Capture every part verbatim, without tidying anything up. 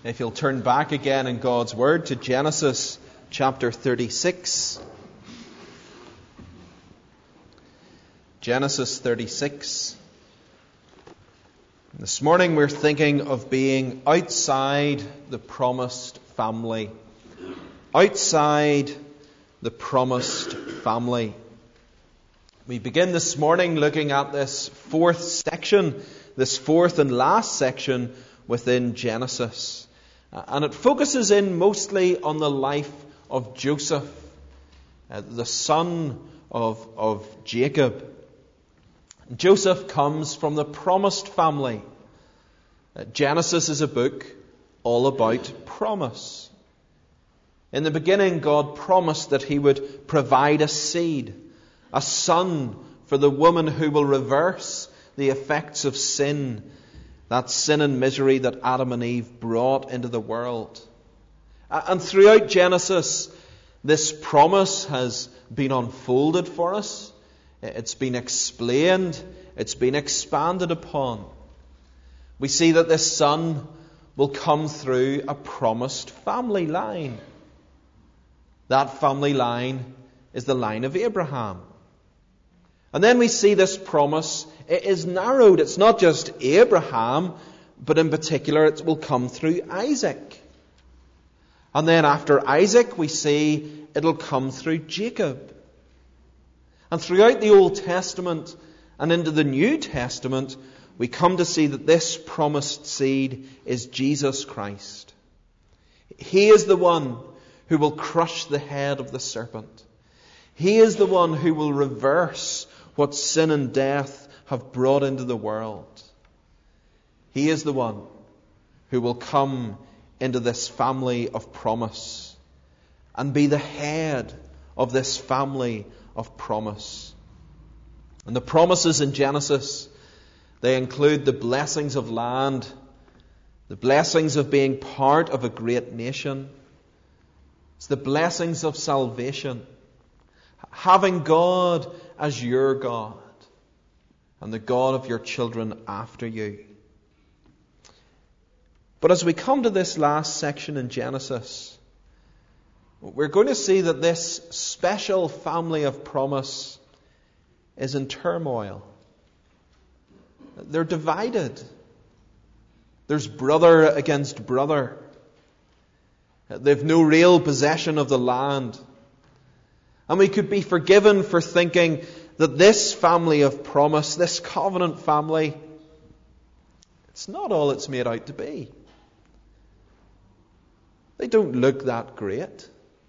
If you'll turn back again in God's Word to Genesis chapter thirty-six. Genesis thirty-six. This morning we're thinking of being outside the promised family. Outside the promised family. We begin this morning looking at this fourth section, this fourth and last section within Genesis. And it focuses in mostly on the life of Joseph, uh, the son of, of Jacob. Joseph comes from the promised family. Uh, Genesis is a book all about promise. In the beginning, God promised that He would provide a seed, a son for the woman who will reverse the effects of sin, that sin and misery that Adam and Eve brought into the world. And throughout Genesis, this promise has been unfolded for us. It's been explained. It's been expanded upon. We see that this son will come through a promised family line. That family line is the line of Abraham. And then we see this promise is narrowed. It's not just Abraham, but in particular it will come through Isaac. And then after Isaac we see it'll come through Jacob. And throughout the Old Testament and into the New Testament, we come to see that this promised seed is Jesus Christ. He is the one who will crush the head of the serpent. He is the one who will reverse what sin and death have brought into the world. He is the one who will come into this family of promise and be the head of this family of promise. And the promises in Genesis, they include the blessings of land, the blessings of being part of a great nation. It's the blessings of salvation. Having God as your God and the God of your children after you. But as we come to this last section in Genesis, we're going to see that this special family of promise is in turmoil. They're divided. There's brother against brother. They've no real possession of the land. And we could be forgiven for thinking that this family of promise, this covenant family, it's not all it's made out to be. They don't look that great.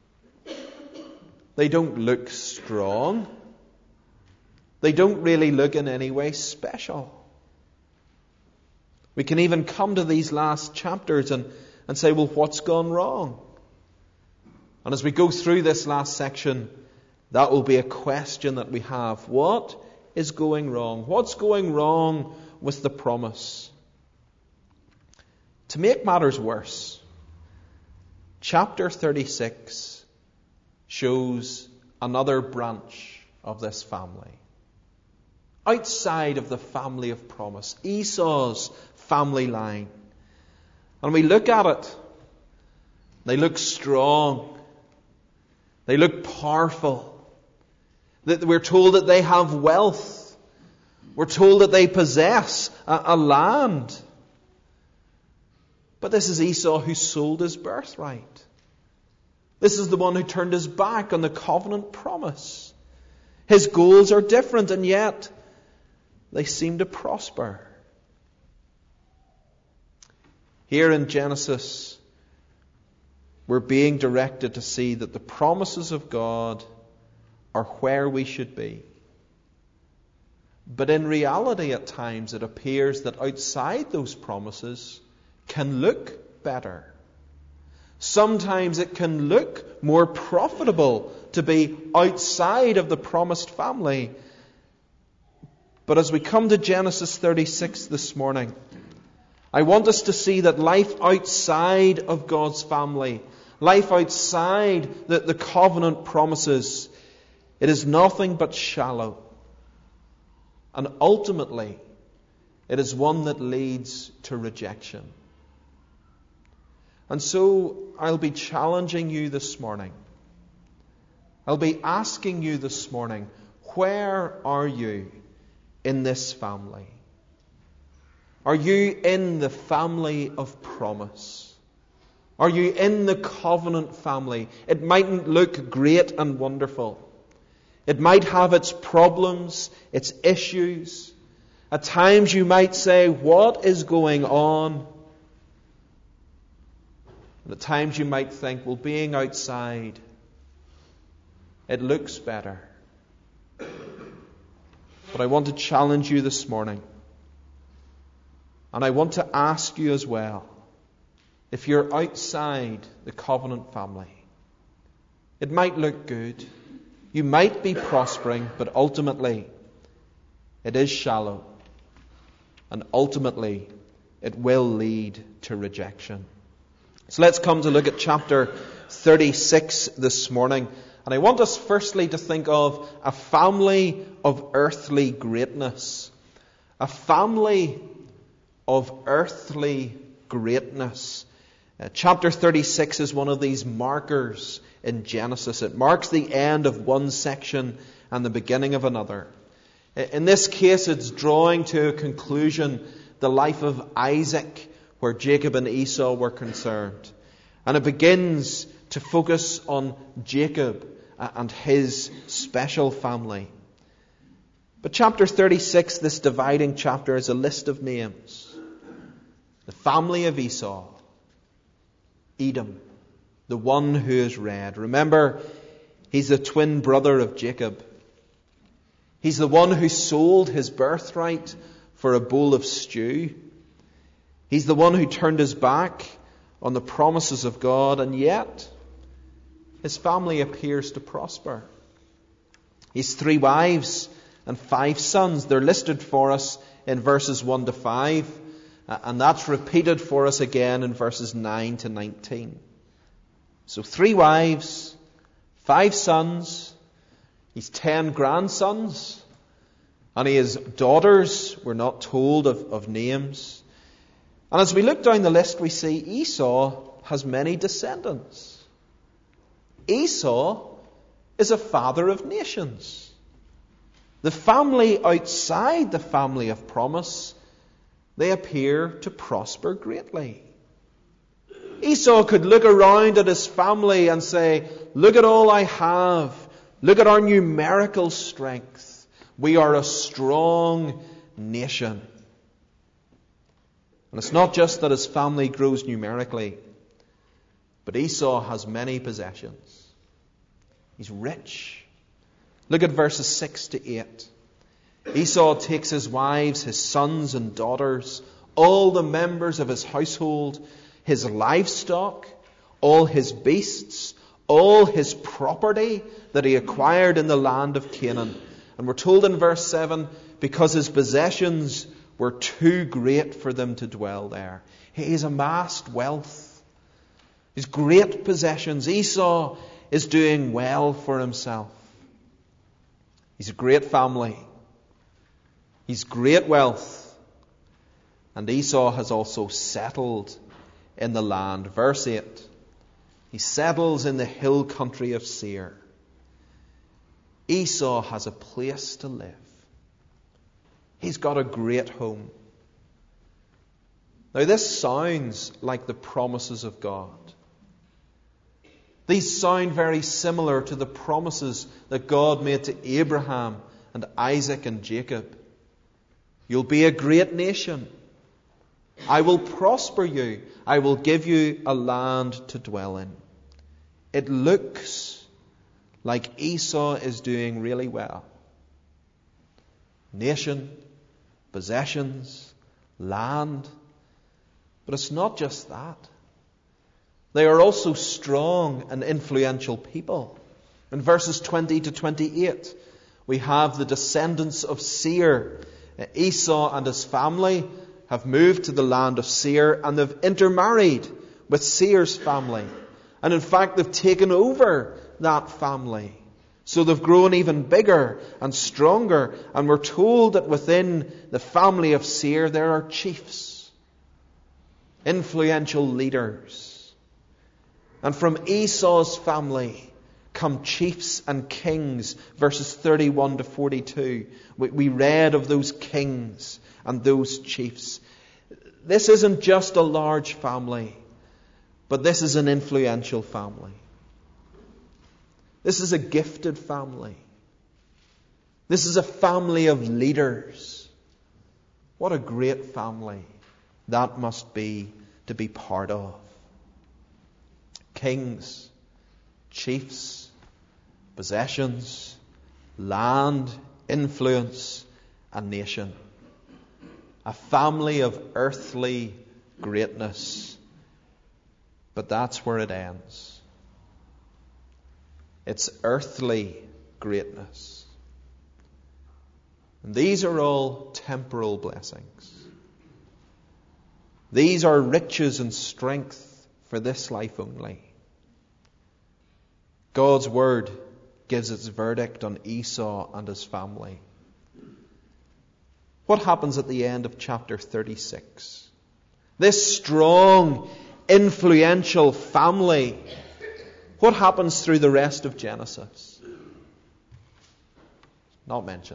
They don't look strong. They don't really look in any way special. We can even come to these last chapters and, and say, well, what's gone wrong? And as we go through this last section, that will be a question that we have. What is going wrong? What's going wrong with the promise? To make matters worse, chapter thirty-six shows another branch of this family. Outside of the family of promise, Esau's family line. And we look at it. They look strong. They look powerful. We're told that they have wealth. We're told that they possess a, a land. But this is Esau who sold his birthright. This is the one who turned his back on the covenant promise. His goals are different, and yet they seem to prosper. Here in Genesis, we're being directed to see that the promises of God are where we should be. But in reality, at times, it appears that outside those promises can look better. Sometimes it can look more profitable to be outside of the promised family. But as we come to Genesis thirty-six this morning, I want us to see that life outside of God's family, life outside the, the covenant promises, it is nothing but shallow. And ultimately, it is one that leads to rejection. And so I'll be challenging you this morning. I'll be asking you this morning, where are you in this family? Are you in the family of promise? Are you in the covenant family? It mightn't look great and wonderful. It might have its problems, its issues. At times you might say, what is going on? And at times you might think, well, being outside, it looks better. But I want to challenge you this morning. And I want to ask you as well, if you're outside the covenant family, it might look good. You might be prospering, but ultimately it is shallow. And ultimately it will lead to rejection. So let's come to look at chapter thirty-six this morning. And I want us firstly to think of a family of earthly greatness. A family of earthly greatness. Uh, chapter thirty-six is one of these markers in Genesis. It marks the end of one section and the beginning of another. In this case, it's drawing to a conclusion the life of Isaac, where Jacob and Esau were concerned. And it begins to focus on Jacob and his special family. But chapter thirty-six, this dividing chapter, is a list of names. The family of Esau, Edom, the one who is red. Remember, he's the twin brother of Jacob. He's the one who sold his birthright for a bowl of stew. He's the one who turned his back on the promises of God, and yet his family appears to prosper. He's three wives and five sons. They're listed for us in verses one to five, and that's repeated for us again in verses nine to nineteen. So three wives, five sons, he's ten grandsons, and he has daughters. We're not told of, of names. And as we look down the list, we see Esau has many descendants. Esau is a father of nations. The family outside the family of promise, they appear to prosper greatly. Esau could look around at his family and say, look at all I have. Look at our numerical strength. We are a strong nation. And it's not just that his family grows numerically, but Esau has many possessions. He's rich. Look at verses six to eight. Esau takes his wives, his sons and daughters, all the members of his household, his livestock, all his beasts, all his property that he acquired in the land of Canaan. And we're told in verse seven, because his possessions were too great for them to dwell there. He's amassed wealth. His great possessions. Esau is doing well for himself. He's a great family. He's great wealth. And Esau has also settled in the land. Verse eight. He settles in the hill country of Seir. Esau has a place to live. He's got a great home. Now this sounds like the promises of God. These sound very similar to the promises that God made to Abraham and Isaac and Jacob. You'll be a great nation. I will prosper you. I will give you a land to dwell in. It looks like Esau is doing really well. Nation, possessions, land. But it's not just that. They are also strong and influential people. In verses twenty to twenty-eight, we have the descendants of Seir. Esau and his family have moved to the land of Seir, and they've intermarried with Seir's family. And in fact, they've taken over that family. So they've grown even bigger and stronger. And we're told that within the family of Seir there are chiefs, influential leaders. And from Esau's family come chiefs and kings, verses thirty-one to forty-two. We, we read of those kings and those chiefs. This isn't just a large family, but this is an influential family. This is a gifted family. This is a family of leaders. What a great family that must be to be part of. Kings, chiefs, possessions, land, influence, a nation. A family of earthly greatness. But that's where it ends. It's earthly greatness. And these are all temporal blessings. These are riches and strength for this life only. God's word gives its verdict on Esau and his family. What happens at the end of chapter thirty-six? This strong, influential family. What happens through the rest of Genesis? Not mentioned.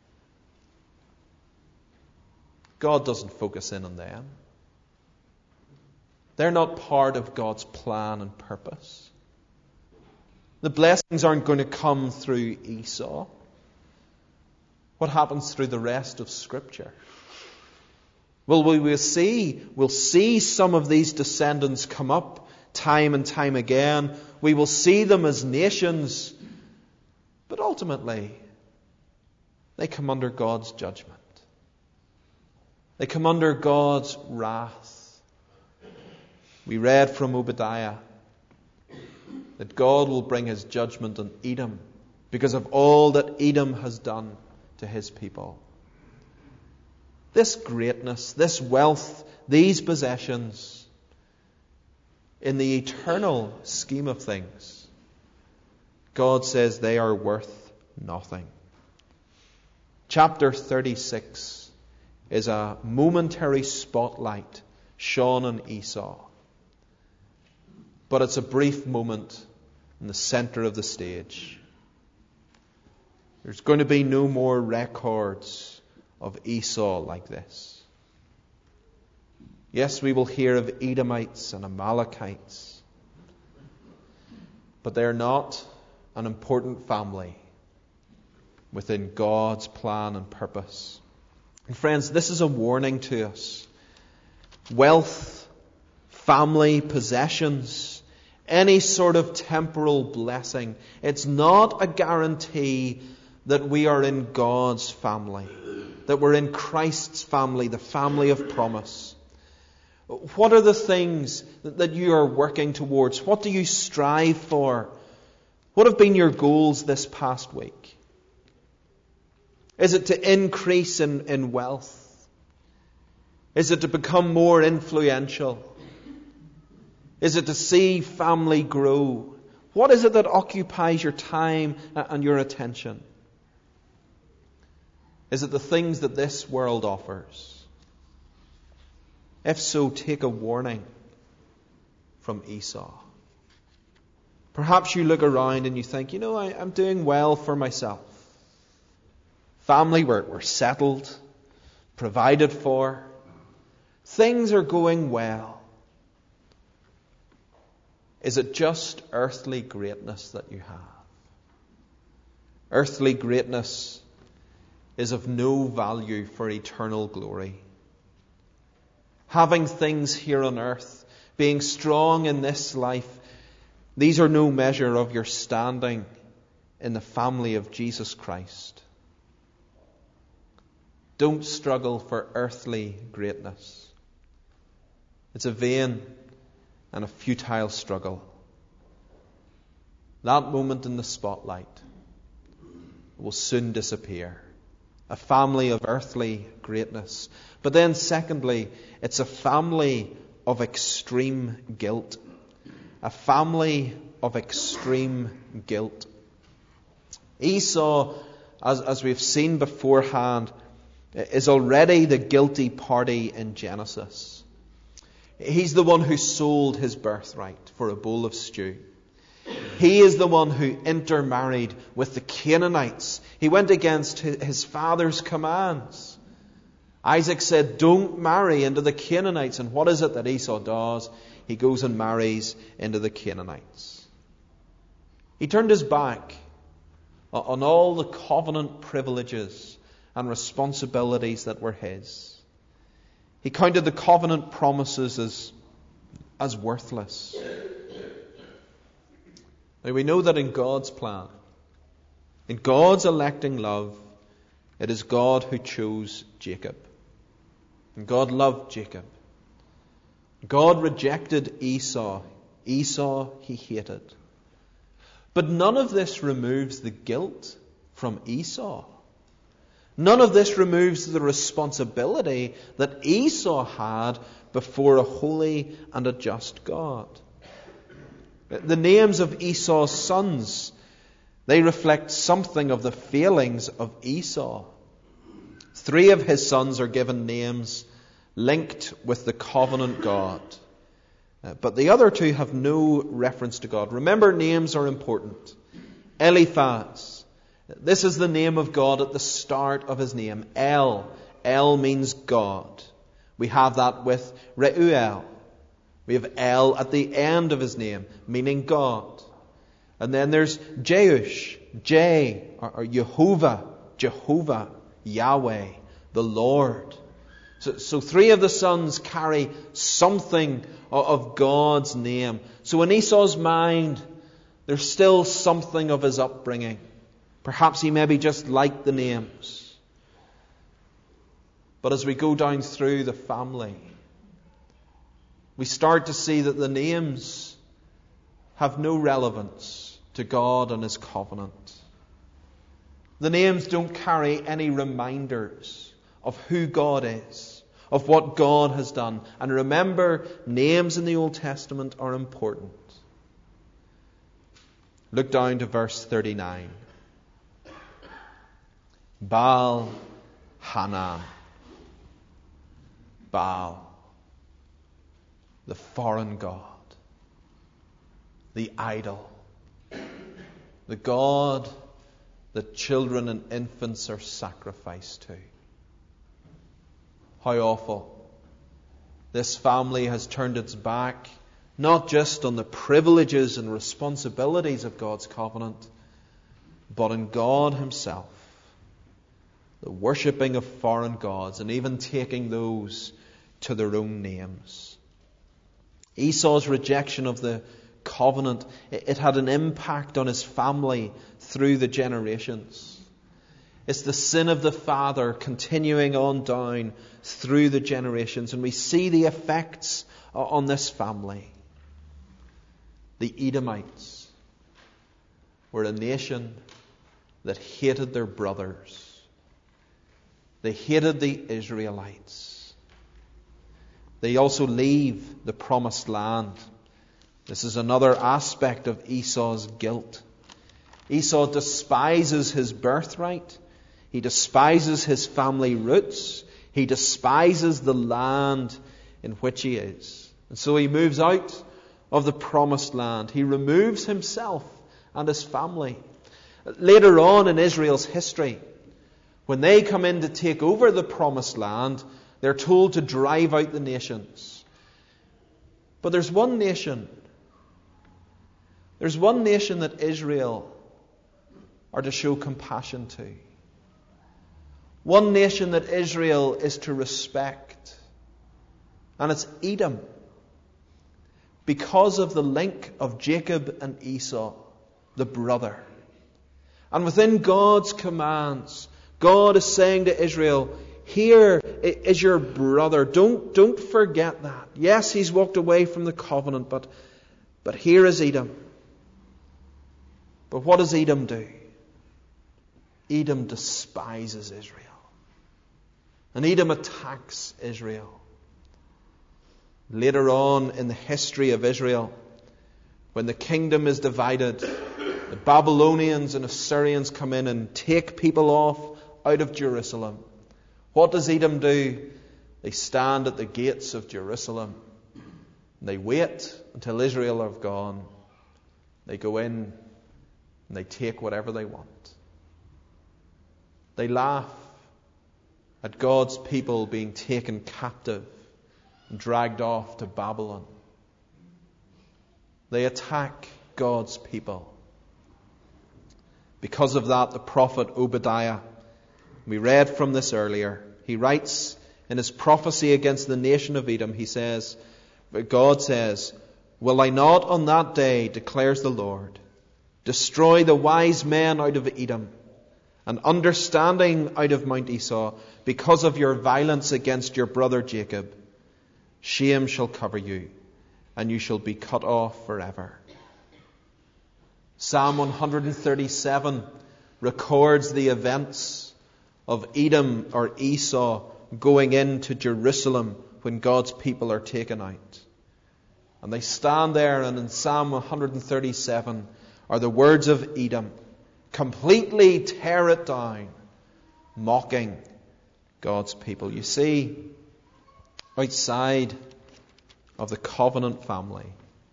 God doesn't focus in on them. They're not part of God's plan and purpose. The blessings aren't going to come through Esau. What happens through the rest of Scripture? Well, we will see, we'll see some of these descendants come up time and time again. We will see them as nations. But ultimately, they come under God's judgment. They come under God's wrath. We read from Obadiah that God will bring his judgment on Edom because of all that Edom has done to his people. This greatness, this wealth, these possessions, in the eternal scheme of things, God says they are worth nothing. Chapter thirty-six is a momentary spotlight shone on Esau. But it's a brief moment in the center of the stage. There's going to be no more records of Esau like this. Yes, we will hear of Edomites and Amalekites, but they're not an important family within God's plan and purpose. And friends, this is a warning to us. Wealth, family, possessions, any sort of temporal blessing, it's not a guarantee that we are in God's family, that we're in Christ's family, the family of promise. What are the things that you are working towards? What do you strive for? What have been your goals this past week? Is it to increase in, in wealth? Is it to become more influential? Is it to see family grow? What is it that occupies your time and your attention? Is it the things that this world offers? If so, take a warning from Esau. Perhaps you look around and you think, you know, I, I'm doing well for myself. Family, we're, we're settled, provided for. Things are going well. Is it just earthly greatness that you have? Earthly greatness is of no value for eternal glory. Having things here on earth, being strong in this life, these are no measure of your standing in the family of Jesus Christ. Don't struggle for earthly greatness. It's a vain and a futile struggle. That moment in the spotlight will soon disappear. A family of earthly greatness. But then secondly, it's a family of extreme guilt. A family of extreme guilt. Esau, as, as we've seen beforehand, is already the guilty party in Genesis. He's the one who sold his birthright for a bowl of stew. He is the one who intermarried with the Canaanites. He went against his father's commands. Isaac said, don't marry into the Canaanites. And what is it that Esau does? He goes and marries into the Canaanites. He turned his back on all the covenant privileges and responsibilities that were his. He counted the covenant promises as, as worthless. Now we know that in God's plan, in God's electing love, it is God who chose Jacob. And God loved Jacob. God rejected Esau. Esau he hated. But none of this removes the guilt from Esau. None of this removes the responsibility that Esau had before a holy and a just God. The names of Esau's sons, they reflect something of the failings of Esau. Three of his sons are given names linked with the covenant God. Uh, but the other two have no reference to God. Remember, names are important. Eliphaz. This is the name of God at the start of his name. El. El means God. We have that with Reuel. We have El at the end of his name, meaning God. And then there's Jeush. J, or, or Jehovah. Jehovah. Yahweh. The Lord. So, so three of the sons carry something of, of God's name. So in Esau's mind, there's still something of his upbringing. Perhaps he maybe just liked the names. But as we go down through the family, we start to see that the names have no relevance to God and his covenant. The names don't carry any reminders of who God is, of what God has done. And remember, names in the Old Testament are important. Look down to verse thirty-nine. Baal Hanan. Baal, the foreign god, the idol, the god that children and infants are sacrificed to. How awful. This family has turned its back not just on the privileges and responsibilities of God's covenant, but on God himself. The worshipping of foreign gods and even taking those to their own names. Esau's rejection of the covenant, it had an impact on his family through the generations. It's the sin of the father continuing on down through the generations. And we see the effects on this family. The Edomites were a nation that hated their brothers. They hated the Israelites. They also leave the promised land. This is another aspect of Esau's guilt. Esau despises his birthright. He despises his family roots. He despises the land in which he is. And so he moves out of the promised land. He removes himself and his family. Later on in Israel's history, when they come in to take over the promised land, they're told to drive out the nations. But there's one nation. There's one nation that Israel are to show compassion to. One nation that Israel is to respect. And it's Edom. Because of the link of Jacob and Esau, the brother. And within God's commands, God is saying to Israel, here is your brother. Don't, don't forget that. Yes, he's walked away from the covenant, but, but here is Edom. But what does Edom do? Edom despises Israel. And Edom attacks Israel. Later on in the history of Israel, when the kingdom is divided, the Babylonians and Assyrians come in and take people off out of Jerusalem. What does Edom do? They stand at the gates of Jerusalem They wait until Israel are gone. They go in and they take whatever they want. They laugh at God's people being taken captive and dragged off to Babylon. They attack God's people. Because of that, the prophet Obadiah, we read from this earlier, he writes in his prophecy against the nation of Edom, he says, God says, "Will I not on that day, declares the Lord, destroy the wise men out of Edom, and understanding out of Mount Esau, because of your violence against your brother Jacob. Shame shall cover you, and you shall be cut off forever." Psalm one thirty-seven records the events of Edom or Esau going into Jerusalem when God's people are taken out. And they stand there, and in Psalm one thirty-seven are the words of Edom, completely tear it down, mocking God's people. You see, outside of the covenant family,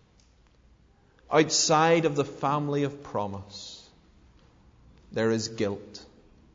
outside of the family of promise, there is guilt.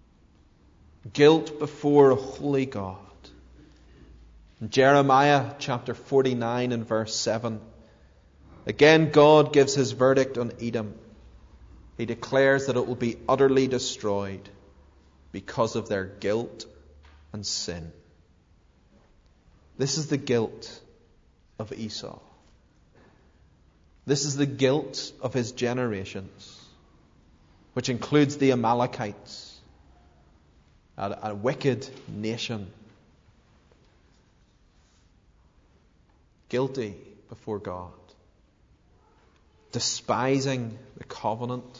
Guilt before a holy God. In Jeremiah chapter forty-nine and verse seven, again God gives his verdict on Edom. He declares that it will be utterly destroyed because of their guilt and sin. This is the guilt of Esau. This is the guilt of his generations, which includes the Amalekites, a, a wicked nation, guilty before God, despising the covenant,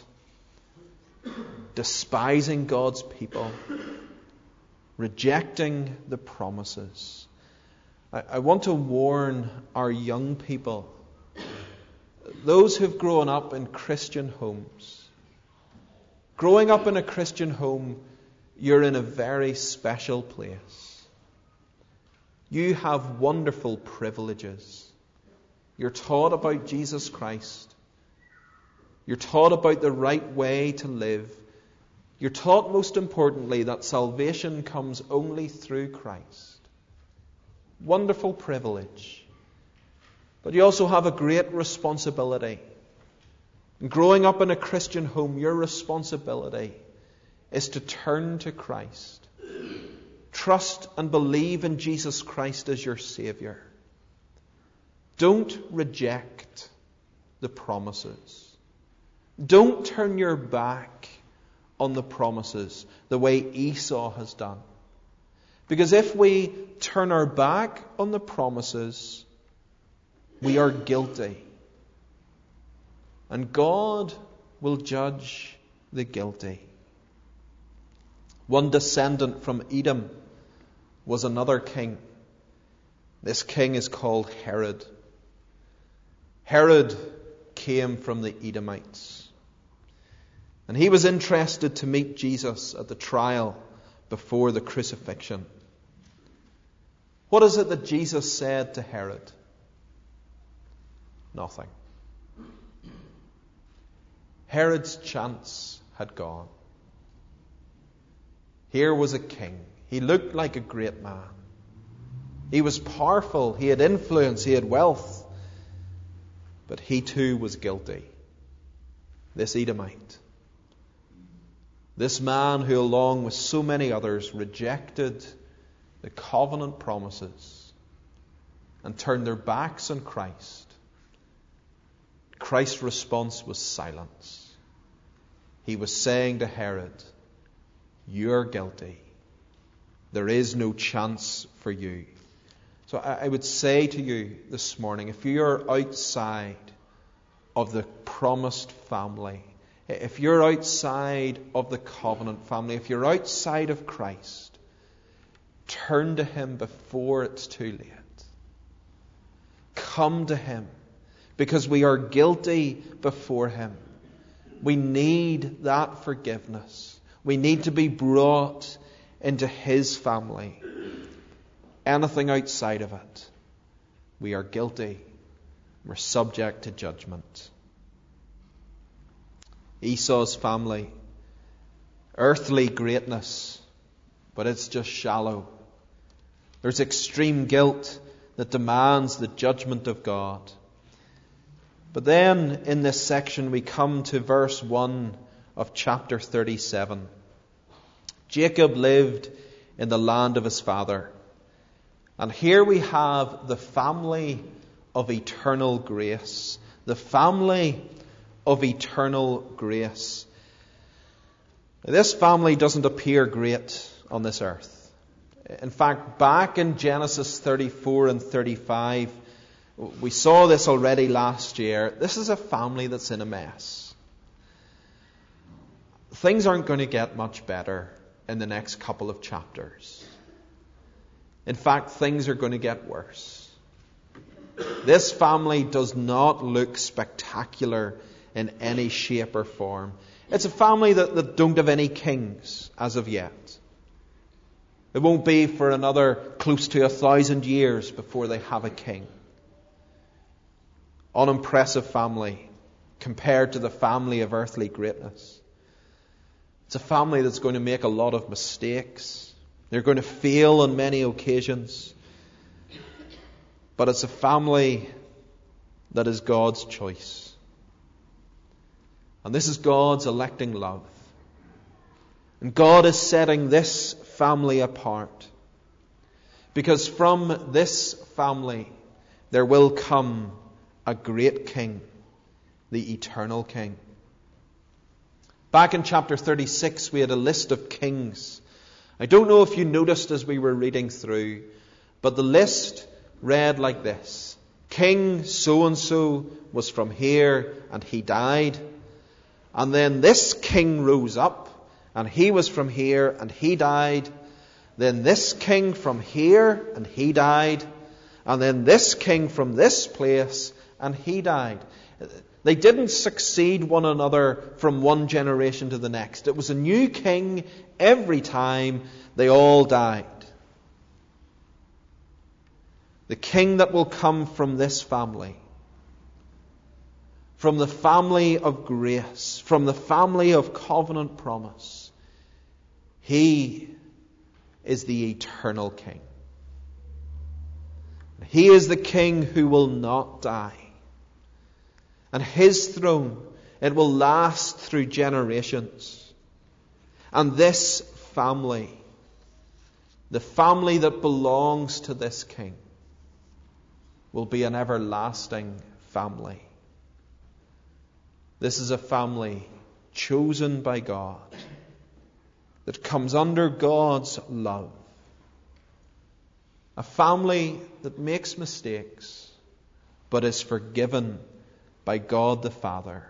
despising God's people, rejecting the promises. I, I want to warn our young people, those who've grown up in Christian homes. Growing up in a Christian home, you're in a very special place. You have wonderful privileges. You're taught about Jesus Christ. You're taught about the right way to live. You're taught, most importantly, that salvation comes only through Christ. Wonderful privilege. But you also have a great responsibility. Growing up in a Christian home, your responsibility is to turn to Christ. Trust and believe in Jesus Christ as your Savior. Don't reject the promises. Don't turn your back on the promises the way Esau has done. Because if we turn our back on the promises, we are guilty. And God will judge the guilty. One descendant from Edom was another king. This king is called Herod. Herod came from the Edomites. And he was interested to meet Jesus at the trial before the crucifixion. What is it that Jesus said to Herod? Nothing. Herod's chance had gone. Here was a king. He looked like a great man. He was powerful. He had influence. He had wealth. But he too was guilty. This Edomite. This man who, along with so many others, rejected the covenant promises and turned their backs on Christ. Christ's response was silence. He was saying to Herod, "You're guilty. There is no chance for you." So I would say to you this morning, if you're outside of the promised family, if you're outside of the covenant family, if you're outside of Christ, turn to Him before it's too late. Come to Him, because we are guilty before Him. We need that forgiveness. We need to be brought into His family. Anything outside of it, we are guilty We're subject to judgment. Esau's family, earthly greatness, but it's just shallow. There's extreme guilt that demands the judgment of God. But then in this section we come to verse one of chapter thirty-seven. Jacob lived in the land of his father. And here we have the family of eternal grace. The family of eternal grace. This family doesn't appear great on this earth. In fact, back in Genesis thirty-four and thirty-five, we saw this already last year. This is a family that's in a mess. Things aren't going to get much better in the next couple of chapters. In fact, things are going to get worse. This family does not look spectacular in any shape or form. It's a family that, that don't have any kings as of yet. It won't be for another close to a thousand years before they have a king. Unimpressive family compared to the family of earthly greatness. It's a family that's going to make a lot of mistakes. They're going to fail on many occasions. But it's a family that is God's choice. And this is God's electing love. And God is setting this family apart. Because from this family there will come a great king, the eternal king. Back in chapter thirty-six we had a list of kings. I don't know if you noticed as we were reading through, but the list read like this. King so-and-so was from here and he died. And then this king rose up and he was from here and he died. Then this king from here and he died. And then this king from this place and he died. They didn't succeed one another from one generation to the next. It was a new king every time. They all died. The king that will come from this family, from the family of grace, from the family of covenant promise, he is the eternal king. He is the king who will not die. And his throne, it will last through generations. And this family, the family that belongs to this king, will be an everlasting family. This is a family chosen by God that comes under God's love. A family that makes mistakes but is forgiven by God the Father.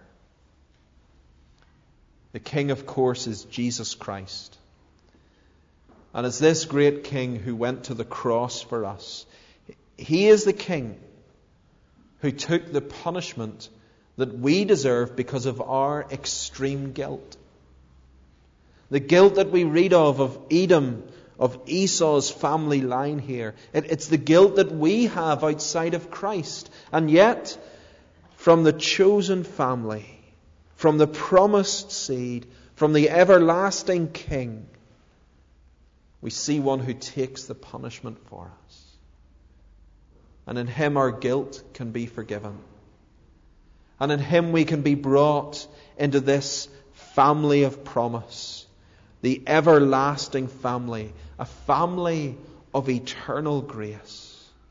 The King, of course, is Jesus Christ. And it's this great King who went to the cross for us. He is the King who took the punishment that we deserve because of our extreme guilt. The guilt that we read of, of Edom, of Esau's family line here. It, it's the guilt that we have outside of Christ. And yet, from the chosen family, from the promised seed, from the everlasting King, we see one who takes the punishment for us. And in him our guilt can be forgiven. And in him we can be brought into this family of promise. The everlasting family. A family of eternal grace.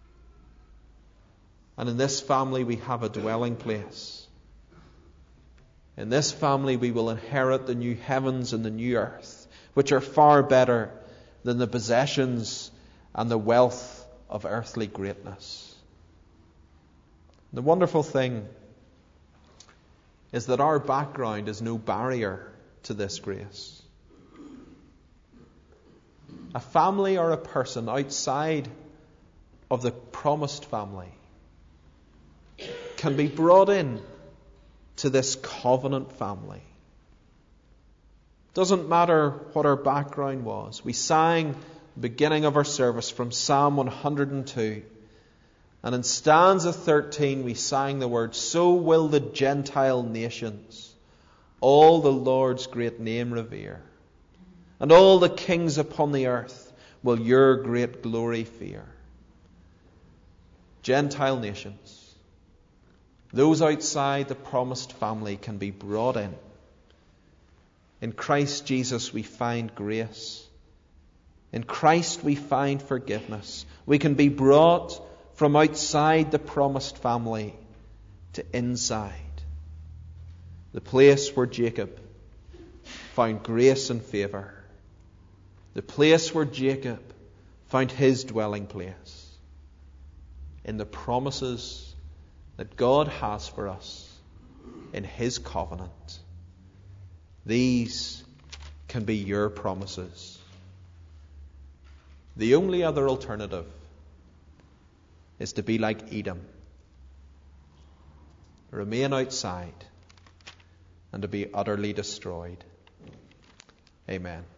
And in this family we have a dwelling place. In this family we will inherit the new heavens and the new earth, which are far better than the possessions and the wealth of earthly greatness. The wonderful thing is that our background is no barrier to this grace. A family or a person outside of the promised family can be brought in to this covenant family. Doesn't matter what our background was. We sang the beginning of our service from Psalm one hundred two. And in stanza thirteen we sang the words, so will the Gentile nations all the Lord's great name revere, and all the kings upon the earth will your great glory fear. Gentile nations, those outside the promised family, can be brought in. In Christ Jesus we find grace. In Christ we find forgiveness. We can be brought from outside the promised family to inside, the place where Jacob found grace and favour, the place where Jacob found his dwelling place, in the promises that God has for us in his covenant. These can be your promises. The only other alternative is to be like Edom, remain outside, and to be utterly destroyed. Amen.